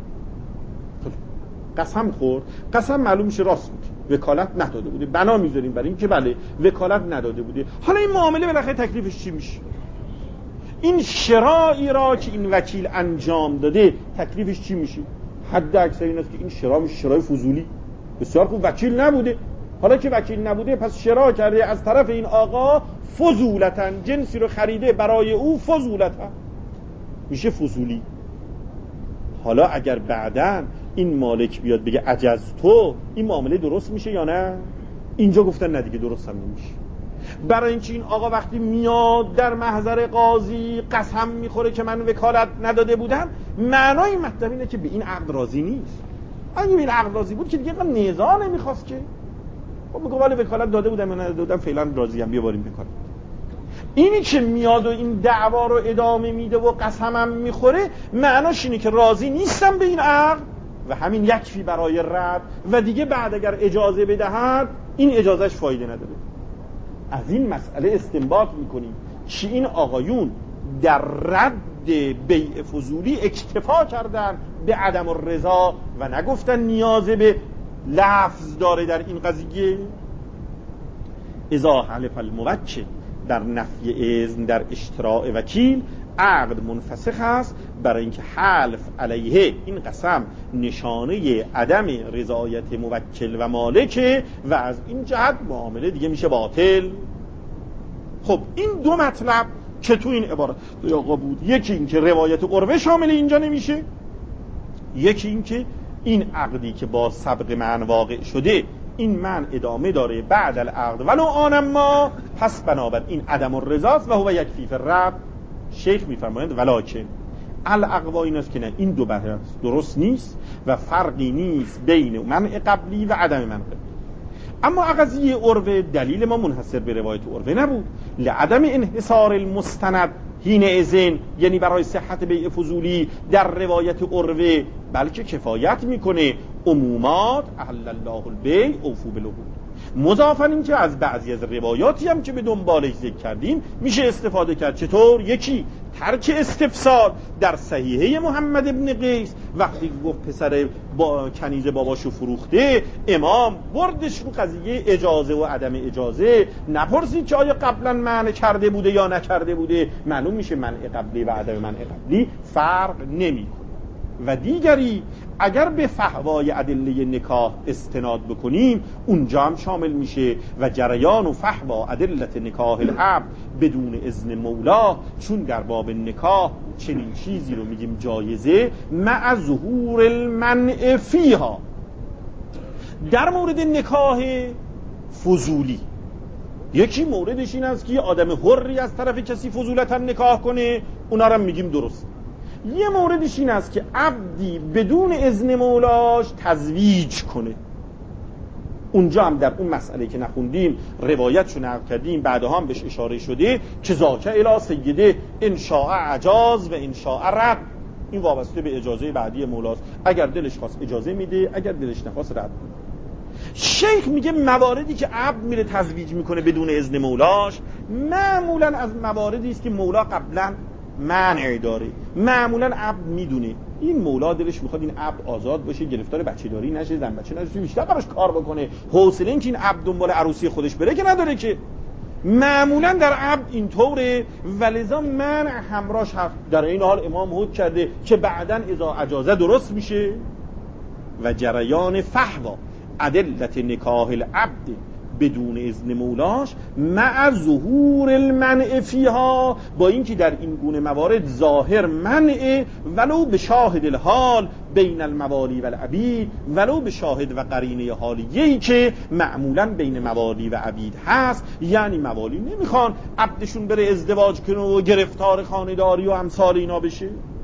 [SPEAKER 1] قسم خورد، قسم معلوم میشه راست بود، وکالت نداده بوده، بنا میذاریم برای این که بله وکالت نداده بوده. حالا این معامله بالاخره تکلیفش چی میشه؟ این شرایی را که این وکیل انجام داده تکلیفش چی میشه؟ حد اکثر این است که این شرا میشه شرای فضولی. بسیار خوب، وکیل نبوده، حالا که وکیل نبوده پس شرا کرده از طرف این آقا فضولتاً، جنسی رو خریده برای او فضولتاً، میشه فضولی. حالا اگر بعداً این مالک بیاد بگه عجز تو، این معامله درست میشه یا نه؟ اینجا گفتن نه دیگه درست هم نمیشه. برای اینکه این آقا وقتی میاد در محضر قاضی قسم میخوره که من وکالت نداده بودم، معنای این مطلب اینه که به این عقد راضی نیست. اگه به این عقد راضی بود که دیگه اینقدر نیزا نمیخواست که، خب میگه ولی وکالت داده بودم یا نداده بودم، فعلا راضی ام، بیا بریم وکالت. اینی که میاد و این دعوا رو ادامه میده و قسمم میخوره، معناش اینه که راضی نیستم به این عقد و همین یکفی برای رد، و دیگه بعد اگر اجازه بدهد این اجازهش فایده نداره. از این مسئله استنباط میکنیم که این آقایون در رد بیع فضولی اکتفا کردن به عدم الرضا و نگفتن نیاز به لفظ داره در این قضیه. اذا حلف الموکل در نفی اذن در اشتراء وکیل، عقد منفسخ است، برای اینکه حلف علیه این قسم نشانه عدم رضایت موکل و مالک و از این جهت معامله دیگه میشه باطل. خب این دو مطلب که تو این عبارت آقا بود، یکی این که روایت قربه شامل اینجا نمیشه، یکی این که این عقدی که با سبق من واقع شده این من ادامه داره بعد العقد ولو آنما، پس بنابر این عدم الرضاست و هو یکفی فی الرد. شیخ میفرمایند ولکن الاقوا این است که نه، این دو بحث درست نیست و فرقی نیست بین منع قبلی و عدم منع قبلی. اما قضیه عروه دلیل ما منحصر به روایت عروه نبود، لعدم انحصار المستند حین اذن، یعنی برای صحت بیع فضولی در روایت عروه، بلکه کفایت میکنه عمومات احل الله البیع اوفوا بالعقود. مضافاً این که از بعضی از روایاتی هم که به دنبالش ذکر کردیم میشه استفاده کرد. چطور؟ یکی ترک استفسار در صحیحه محمد ابن قیس وقتی گفت پسر با کنیز باباشو فروخته، امام بردش رو قضیه اجازه و عدم اجازه، نپرسید که آیا قبلا منع کرده بوده یا نکرده بوده. معلوم میشه منع قبلی و عدم منع قبلی فرق نمیکنه. و دیگری اگر به فحوای ادله نکاح استناد بکنیم اونجا هم شامل میشه و جریان و فحوا ادلت نکاح العبد بدون اذن مولا، چون در باب نکاح چنین چیزی رو میگیم جایزه مع ظهور المنع فیها. در مورد نکاح فضولی یکی موردش این است که یه آدم حری از طرف کسی فضولتا نکاح کنه، اونا رو میگیم درست. یه موردش این است که عبدی بدون اذن مولاش تزویج کنه. اونجا هم در اون مسئله که نخوندیم روایتشو نقل کردیم، بعدها هم بهش اشاره شده که ذاک الی سیده ان شاء عجاز و ان شاء رد. این وابسته به اجازه بعدی مولاست، اگر دلش خواست اجازه میده، اگر دلش نخواست رد میده. شیخ میگه مواردی که عبد میره تزویج میکنه بدون اذن مولاش معمولا از مواردی است که مولا قبلا منع داره. معمولا عبد میدونه این مولا دلش میخواد این عبد آزاد باشه، گرفتار بچه داری نشه، زن بچه نشه، بیشتر براش کار بکنه، حوصله این که این عبد دنبال عروسی خودش بره که نداره که. معمولا در عبد اینطوره و لذا منع همراش هست. در این حال امام حکم کرده که بعداً اذا اجازه درست میشه. و جریان فحوا ادلت نکاح العبد بدون اذن مولاش مع ظهور المنع فیها، با اینکه در این گونه موارد ظاهر منع ولو به شاهد الحال بین الموالی و العبید، ولو به شاهد و قرینه حالیه‌ای که معمولا بین موالی و عبید هست. یعنی موالی نمیخوان عبدشون بره ازدواج کنه و گرفتار خانه‌داری و امثال اینا بشه.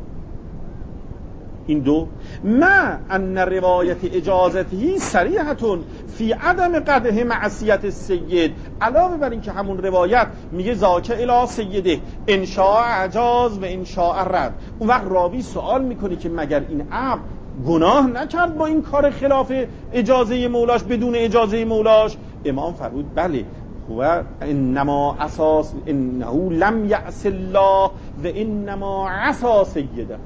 [SPEAKER 1] این دو ما ان روایت اجازته صریحه فی عدم قدح معصیت السید، علاوه بر این که همون روایت میگه ذاک الی سیده ان شاء عجاز و ان شاء رد، اون وقت راوی سوال میکنه که مگر این عبد گناه نکرد با این کار خلاف اجازه مولاش بدون اجازه مولاش؟ امام فرمود بله، و انما اساس انه لم یعص الله و انما عصا سیده.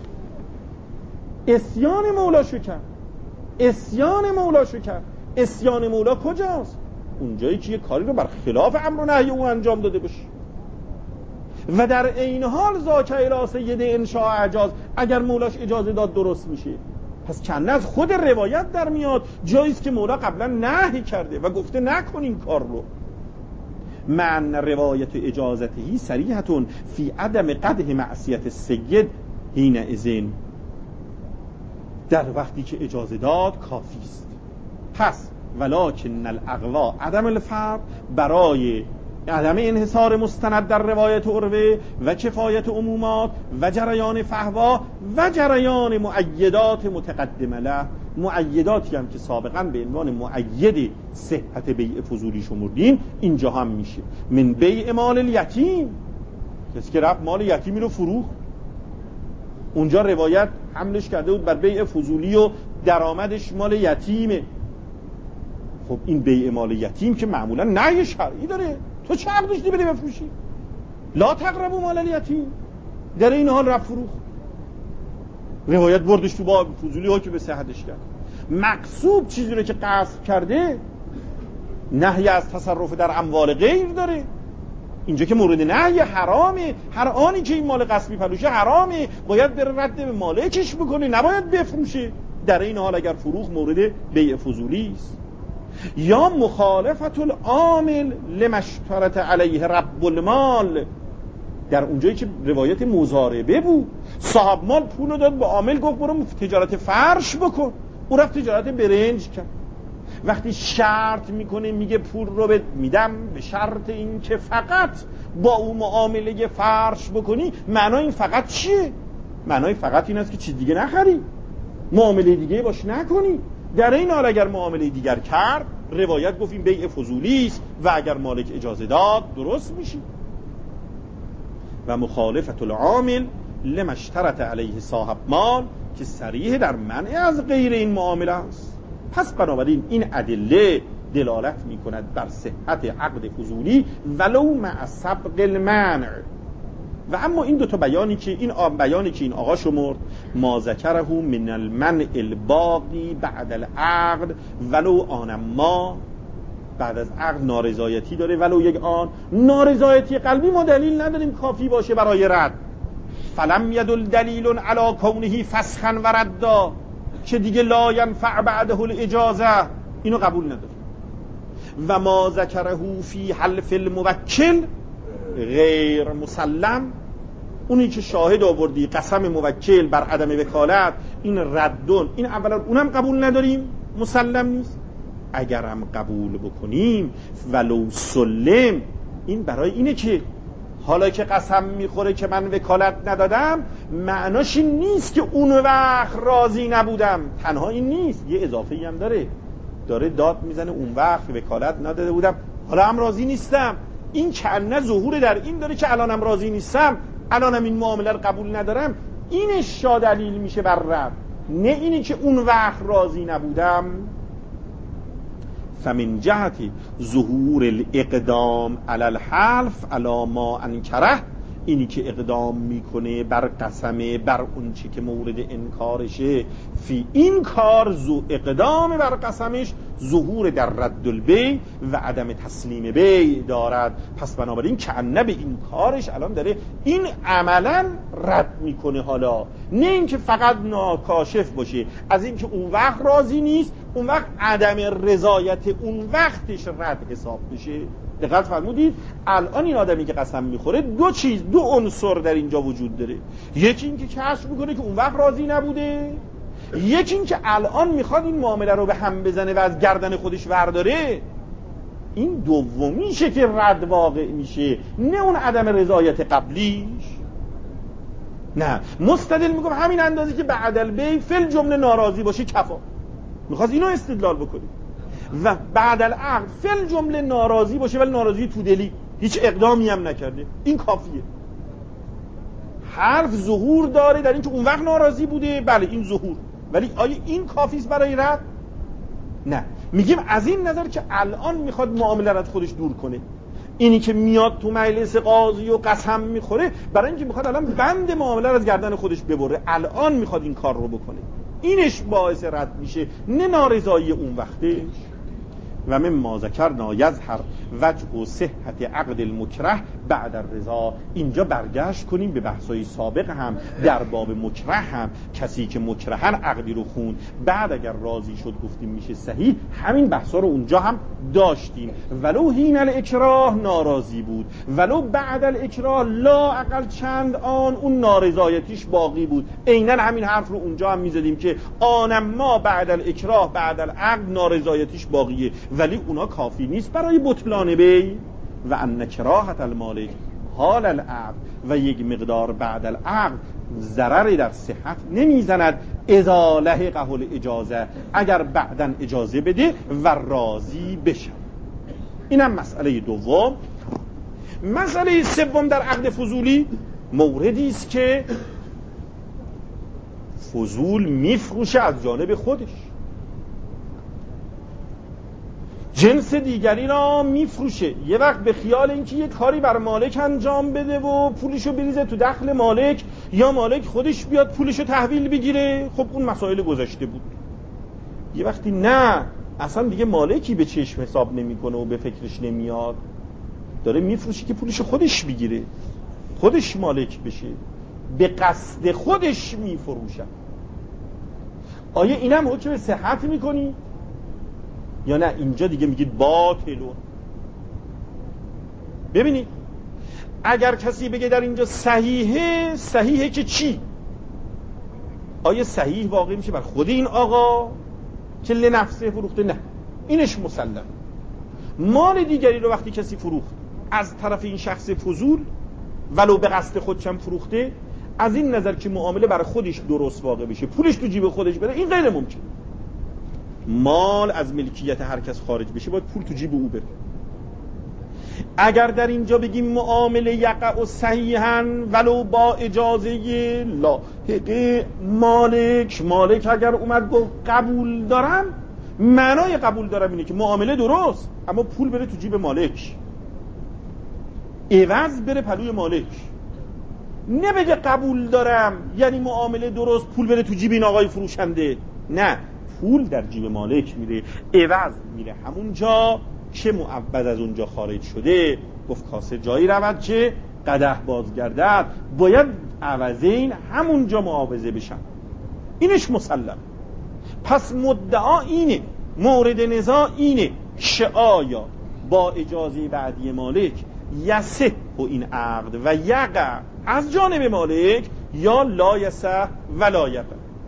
[SPEAKER 1] اسیان مولا شو کرد، اسیان مولا شو کرد. اسیان مولا کجاست؟ اونجایی که یه کاری رو بر خلاف امر و نهی او انجام داده باشه. و در این حال ذاک الی سید ان شاء اجاز، اگر مولاش اجازه داد درست میشه. پس چند از خود روایت در میاد جایی است که مولا قبلا نهی کرده و گفته نکن این کار رو. من روایت اجازته صریحه فی عدم قدح معصیت السید حین اذن، در وقتی که اجازه داد کافی است. پس ولکن الاقوا عدم الفرق، برای عدم انحصار مستند در روایت عروه و کفایت عمومات و جریان فحوا و جریان مؤیدات متقدمه له، مؤیداتی هم که سابقا به عنوان مؤید صحت بیع فضولی شمردیم اینجا هم میشه. من بیع مال الیتیم، کسی که رفت مال یتیمی رو فروخت، اونجا روایت حملش کرده بود بر بیع فضولی و درآمدش مال یتیمه. خب این بیع مال یتیم که معمولا نهی شرعی داره، تو چه حق داشتی بری بفروشی؟ لا تقربوا مال الیتیم. در این حال رفت فروخت، روایت بردش تو باب فضولی ها که به صحتش کرد. مقصود چیزی رو که قصد کرده نهی از تصرف در اموال غیر داره. اینجا که مورد نهی حرامه، هر آنی که این مال غصبی پلوشه حرامه، باید بره رد به مالکش بکنه، نباید بفروشه. در این حال اگر فروخ مورد بیع فضولی است. یا مخالفت العامل لمشترط علیه رب المال، در اونجایی که روایت مضاربه بود، صاحب مال پول داد به عامل، گفت برو تجارت فرش بکن، او رفت تجارت برنج کرد. وقتی شرط میکنه میگه پول رو بهت میدم به شرط این که فقط با او معامله فرش بکنی، معنای این فقط چیه؟ معنای فقط این است که چیز دیگه نخری، معامله دیگه باش نکنی. در این حال اگر معامله دیگر کرد، روایت گفت این بیع فضولی است و اگر مالک اجازه داد درست میشه. و مخالفت العامل لما اشترط علیه صاحب مال که صریح در منع از غیر این معامله است. پس بنابراین این ادله دلالت میکند بر صحت عقد فضولی ولو مع سبق المنع، و اما این دوتا بیانی که این آب بیانی که این آقا شمرد، ما ذکره من المنع الباقی بعد العقد ولو آن ما، بعد از عقد نارضایتی داره ولو یک آن. نارضایتی قلبی ما دلیل نداریم کافی باشه برای رد. فلم یدل دلیل علی کونه فسخا و ردا، که دیگه لا ینفع بعده الاجازه، اینو قبول نداره. و ما ذکره فی حلف الموکل غیر مسلم، اونی که شاهد آوردی قسم موکل بر عدم وکالت، این ردون، این اولا اونم قبول نداریم، مسلم نیست. اگرم قبول بکنیم ولو سلم، این برای اینه که حالا که قسم میخوره که من وکالت ندادم، معناش این نیست که اون وقت راضی نبودم. تنها این نیست، یه اضافه ای هم داره، داره داد میزنه اون وقت وکالت نداده بودم حالا هم راضی نیستم. این کنه ظهور در این داره که الانم راضی نیستم، الانم این معامله رو قبول ندارم. اینش شا دلیل میشه بر رد، نه اینی که اون وقت راضی نبودم. فمن جهت ظهور الاقدام علی الحلف علی ما انکره، اینی که اقدام میکنه بر قسمه بر اون چی که مورد انکارشه، فی این کار زو اقدام بر قسمش ظهور در رد البیع و عدم تسلیم بیع دارد. پس بنابراین کأنه به این کارش الان داره این عملا رد میکنه، حالا نه این که فقط ناکاشف باشه از این که اون وقت راضی نیست، اون وقت عدم رضایت اون وقتش رد حساب بشه. دقت فرمودید؟ الان این آدمی که قسم میخوره دو چیز، دو عنصر در اینجا وجود داره. یکی این که کشف میکنه که اون وقت راضی نبوده، یکی این که الان میخواد این معامله رو به هم بزنه و از گردن خودش ورداره. این دومیشه که رد واقع میشه، نه اون عدم رضایت قبلیش. نه، مستدل میگم همین اندازه که بعد البیع فل جمله ناراضی باشه کفا، میخواد اینو استدلال بکنه. و بعد العقد فل جمله ناراضی باشه ولی ناراضی تو دلی، هیچ اقدامی هم نکرده، این کافیه. حرف ظهور داره در این که اون وقت ناراضی بوده، بله این ظهور، ولی آیا این کافیست برای رد؟ نه. میگیم از این نظر که الان میخواد معامله رو از خودش دور کنه. اینی که میاد تو مجلس قاضی و قسم میخوره برای اینکه میخواد الان بند معامله رو از گردن خودش ببره، الان میخواد این کار رو بکنه، اینش باعث رد میشه، نه نارضایی اون وقتش. و من ما ذکرنا یظهر وجه صحت عقد المکره بعد الرضا. اینجا برگشت کنیم به بحثای سابق هم در باب مکره هم، کسی که مکرهن عقدی رو خوند بعد اگر راضی شد گفتیم میشه صحیح، همین بحثا رو اونجا هم داشتیم. ولو حین الاکراه ناراضی بود، ولو بعد الاکراه لا اقل چند آن اون نارضایتیش باقی بود، عیناً همین حرف رو اونجا هم میزدیم که آنم ما بعد الاکراه بعد العقد نارضایتیش باقیه، ولی اونا کافی نیست برای بطلان بیع. و ان کراهت المالک حال العقد، و یک مقدار بعد العقد ضرری در صحت نمیزند اذا لحقه الاجازه، اگر بعدن اجازه بده و راضی بشه. اینم مسئله دوم. مسئله سوم در عقد فضولی موردی است که فضول میفروشه از جانب خودش، جنس دیگری را میفروشه، یه وقت به خیال اینکه یه کاری بر مالک انجام بده و پولشو بریزه تو دخل مالک، یا مالک خودش بیاد پولشو تحویل بگیره. خب اون مسائل گذشته بود. یه وقتی نه، اصلا دیگه مالکی به چشم حساب نمیکنه و به فکرش نمیاد، داره میفروشه که پولشو خودش بگیره، خودش مالک بشه، به قصد خودش میفروشه. آیا اینم حکم صحت میکنی یا نه؟ اینجا دیگه میگید باطلون. ببینید اگر کسی بگه در اینجا صحیحه، صحیحه که چی؟ آیا صحیح واقع میشه بر خود این آقا که لنفسه فروخته؟ نه، اینش مسلم. مال دیگری رو وقتی کسی فروخت از طرف این شخص فضول ولو به قصد خودشم فروخته، از این نظر که معامله بر خودش درست واقع بشه، پولش تو جیب خودش بره، این غیر ممکن. مال از ملکیت هر کس خارج بشه باید پول تو جیب او بره. اگر در اینجا بگیم معامله یقع و صحیحاً ولو با اجازه لاحقه مالک، مالک اگر اومد گفت قبول دارم، معنای قبول دارم اینه که معامله درست، اما پول بره تو جیب مالک، عوض بره پلوی مالک. نه بگه قبول دارم یعنی معامله درست، پول بره تو جیب این آقای فروشنده. نه، پول در جیب مالک میره، عوض میره همونجا که معوض از اونجا خارج شده. گفت کاسه جایی رود که قدح بازگردد، باید عوضین همونجا معاوضه بشن. اینش مسلم. پس مدعا اینه، مورد نزاع اینه که آیا با اجازه بعدی مالک یصح این عقد و یقع از جانب مالک یا لا یصح و لا یقع.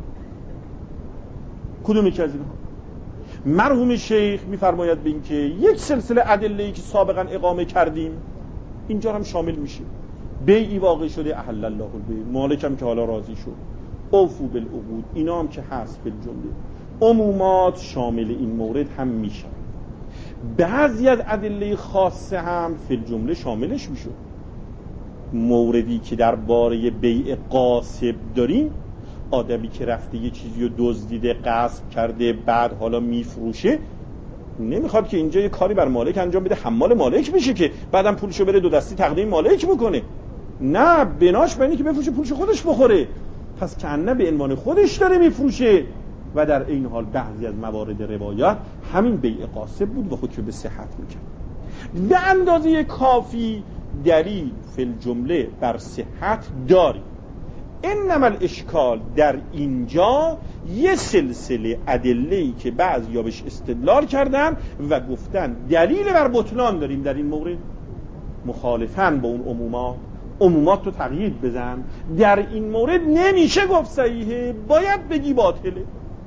[SPEAKER 1] کدوم یکی از اینها؟ مرحوم شیخ میفرماید به این که یک سلسله ادله‌ای که سابقا اقامه کردیم اینجا هم شامل میشه. بیعی واقع شده، احل الله البیع، مالک هم که حالا راضی شد، اوفو بالعقود، اینا هم که هست به جمله عمومات شامل این مورد هم میشه. بعضی از ادله خاصه هم فی الجمله شاملش میشه. موردی که در باره بیع قاصب داریم، آدمی که رفته یه چیزی رو دزدیده، غصب کرده، بعد حالا میفروشه، نمیخواد که اینجا یه کاری بر مالک انجام بده، حمال مالک بشه که بعدم پولشو بره دو دستی تقدیم مالک بکنه. نه، بناش بینی که بفروشه پولشو خودش بخوره. پس کنه به عنوان خودش داره میفروشه. و در این حال بعضی از موارد روایات همین بیع قاصب بود و حکم به صحت میکرد. به اندازه کافی دلیل فی الجمله بر صحت داریم. انما الاشکال در اینجا یه سلسله ادله‌ای که بعضیا بهش استدلال کردن و گفتن دلیل بر بطلان داریم در این مورد، مخالفن با اون عمومات. عمومات رو تغییر بزن، در این مورد نمیشه گفت صحیحه، باید بگی باطله.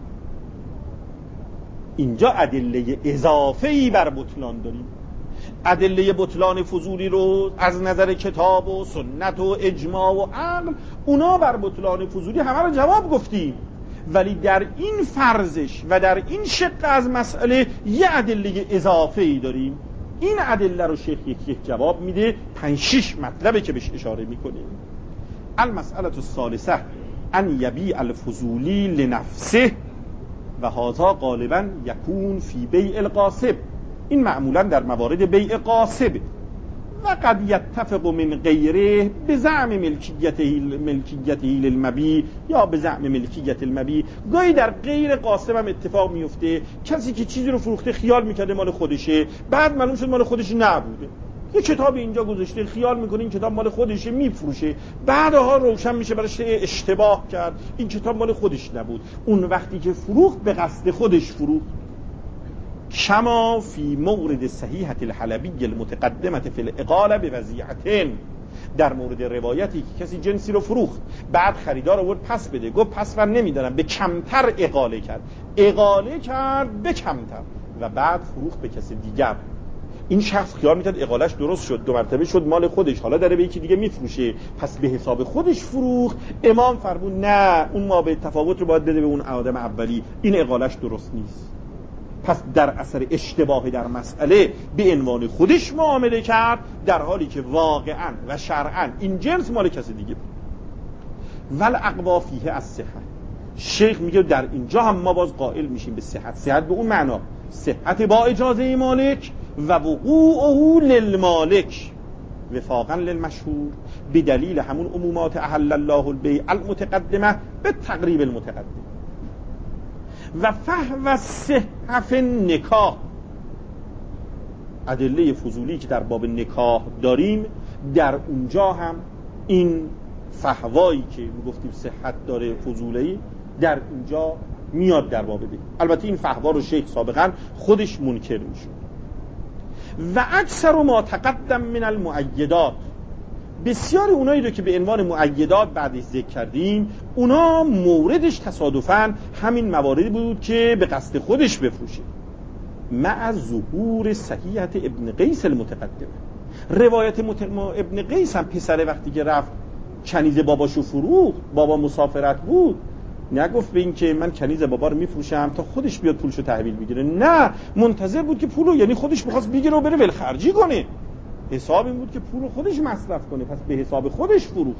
[SPEAKER 1] اینجا ادله اضافه‌ای بر بطلان داریم. ادله بطلان فضولی رو از نظر کتاب و سنت و اجماع و عقل، اونا بر بطلان فضولی همه رو جواب گفتیم، ولی در این فرضش و در این شق از مسئله یه ادله اضافه‌ای داریم. این ادله رو شیخ یک یک جواب میده، پنج شش مطلبه که بهش اشاره میکنیم. المسئله الثالثه ان یبیع الفضولی لنفسه و هذا غالبا یکون فی بیع القاصب. این معمولا در موارد بیع قاصب و قد یتفق من غیره به زعم ملکیته ملکیته للمبیع یا به زعم ملکیت المبیع. گاهی در غیر قاصب هم اتفاق میفته، کسی که چیزی رو فروخته خیال میکرده مال خودشه، بعد معلوم شد مال خودش نبوده. یه کتاب اینجا گذاشته، خیال میکنه این کتاب مال خودشه، میفروشه، بعدها روشن میشه براش اشتباه کرد این کتاب مال خودش نبود. اون وقتی که فروخت به قصد خودش فروخت. شما فی مورد صحیحة الحلبی المتقدمة فی الاقاله بوضیعتین، در مورد روایتی که کسی جنسی رو فروخت، بعد خریدار آورد پس بده، گفت پس من نمیدارم، به کمتر اقاله کرد اقاله کرد به کمتر و بعد فروخت به کسی دیگر. این شخص خیال میکرد اقالش درست شد، دو مرتبه شد مال خودش، حالا داره به یکی دیگه میفروشه، پس به حساب خودش فروخت. امام فرمود نه، اون ما به تفاوت رو باید بده به اون آدم اولی، این اقالش درست نیست. پس در اثر اشتباه در مسئله به عنوان خودش معامله کرد، در حالی که واقعا و شرعا این جنس مال کسی دیگه بود. ول اقوا فیه از صحت. شیخ میگه در اینجا هم ما باز قائل میشیم به صحت. صحت به اون معنا صحت با اجازه مالک و وقوعه للمالک وفاقا للمشهور به دلیل همون عمومات احل الله البیع المتقدمه به تقریب المتقدم و فحو صحت نکاح. ادله فضولی که در باب نکاح داریم، در اونجا هم این فحوایی که میگفتیم صحت داره فضولی در اونجا میاد در باب بی. البته این فحوا رو شیخ سابقا خودش منکر میشد. و اکثر ما تقدم من المؤیدات، بسیار اونایی رو که به عنوان مؤیدات بعدش ذکر کردیم، اونا موردش تصادفاً همین مواردی بود که به قصد خودش بفروشه. مع ظهور صحیحت ابن قیس المتقدم. روایت متقدم ابن قیس هم پسر وقتی که رفت کنیز باباشو فروخت، بابا مسافرت بود، نگفت به این که من کنیز بابا رو میفروشم تا خودش بیاد پولشو تحویل بگیره، نه، منتظر بود که پولو، یعنی خودش می‌خواست بگیره و بره ولخرجی کنه. حساب این بود که پولو خودش مصرف کنه، پس به حساب خودش فروخت.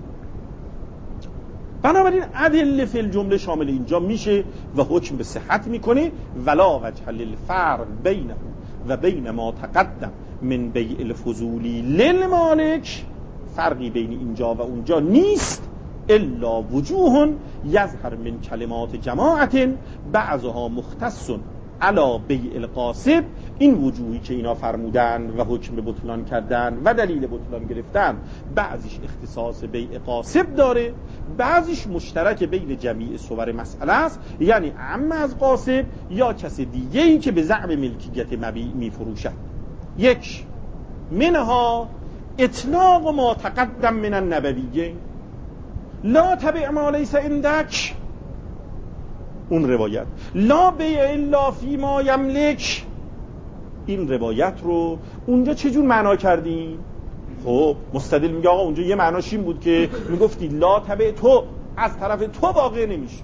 [SPEAKER 1] بنابراین ادله فی الجمله شامل اینجا میشه و حکم به صحت میکنه. ولا وجه للفرق بینه و بین ما تقدم من بیع الفضولی للمالک فرقی بین اینجا و اونجا نیست الا وجوه یظهر من کلمات جماعت بعضها مختص علی بیع القاسب. این وجوهی که اینا فرمودن و حکم بطلان کردن و دلیل بطلان گرفتن، بعضیش اختصاص بیع قاسب داره، بعضیش مشترک بین جمیع صور مسئله است، یعنی عم از قاسب یا کس دیگه‌ای که به زعم ملکیت مبیع میفروشد. یک منها اطلاق ما تقدم من النبویه لا تبع ما لیس عندک، اون روایت لا بیع الا فی ما یملک، این روایت رو اونجا چجور معنا کردیم؟ خب مستدل میگه آقا اونجا یه معناش این بود که میگفتی لا تبع تو، از طرف تو واقع نمیشه.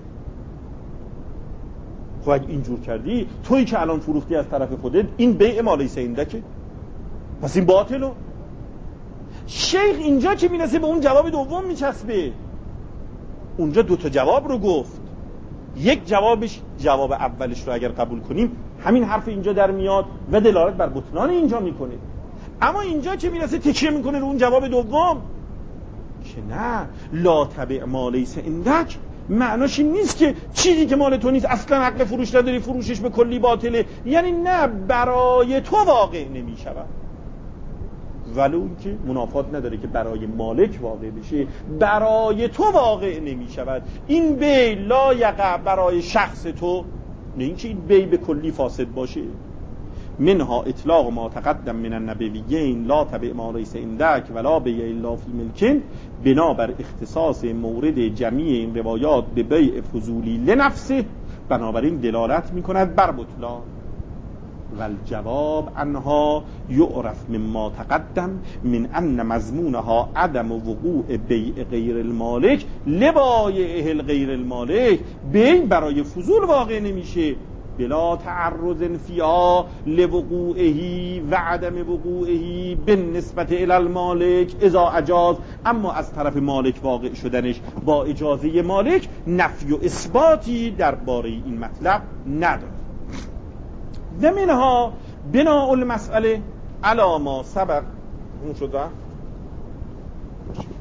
[SPEAKER 1] خب اگه اینجور کردی تویی که الان فروختی از طرف خودت، این بیع ما لیس عندک، پس این باطلو. شیخ اینجا که میرسه به اون جواب دوم میچسبه، اونجا دوتا جواب رو گفت. یک جوابش، جواب اولش رو اگر قبول کنیم همین حرف اینجا در میاد و دلالت بر بطلان اینجا میکنه. اما اینجا که میرسه تکیه میکنه رو اون جواب دوم که نه لا تبع ما لیس عندک، معناش این نیست که چیزی که مال تو نیست اصلا حق فروش نداری، فروشش به کلی باطله، یعنی نه برای تو واقع نمیشود، ولو این که منافات نداره که برای مالک واقع بشه، برای تو واقع نمی شود. این بی لا یقع برای شخص تو، نه این که این بی به کلی فاسد باشه. منها اطلاق ما تقدم من النبویین لا تبع ما لیس عندک ولا بیع الا فی ملک، بنابر اختصاص مورد جمیع این روایات به بیع فضولی لنفسه، بنابراین دلالت می کند بر بطلان. والجواب عنها یعرف مما تقدم من ان مضمونها عدم وقوع بیع غیر المالک لبایع غیر المالک، بیع برای فضول واقع نمیشه بلا تعرض فیها لوقوعه و عدم وقوعه بالنسبت الی المالک اذا اجاز، اما از طرف مالک واقع شدنش با اجازه مالک نفی و اثباتی درباره این مطلب نداره. و منها بناء المسئله علی ما سبق. اون شد